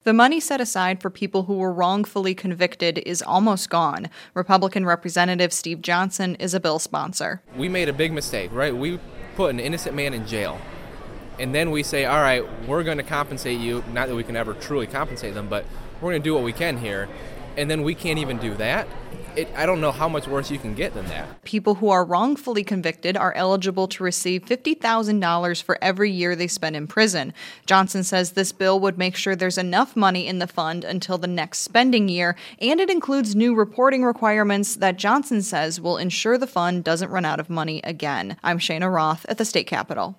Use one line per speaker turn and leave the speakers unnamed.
The money set aside for people who were wrongfully convicted is almost gone. Republican Representative Steve Johnson is a bill sponsor.
We made a big mistake, right? We put an innocent man in jail. And then we say, all right, we're going to compensate you. Not that we can ever truly compensate them, but we're going to do what we can here. And then we can't even do that. I don't know how much worse you can get than that.
People who are wrongfully convicted are eligible to receive $50,000 for every year they spend in prison. Johnson says this bill would make sure there's enough money in the fund until the next spending year, and it includes new reporting requirements that Johnson says will ensure the fund doesn't run out of money again. I'm Shayna Roth at the State Capitol.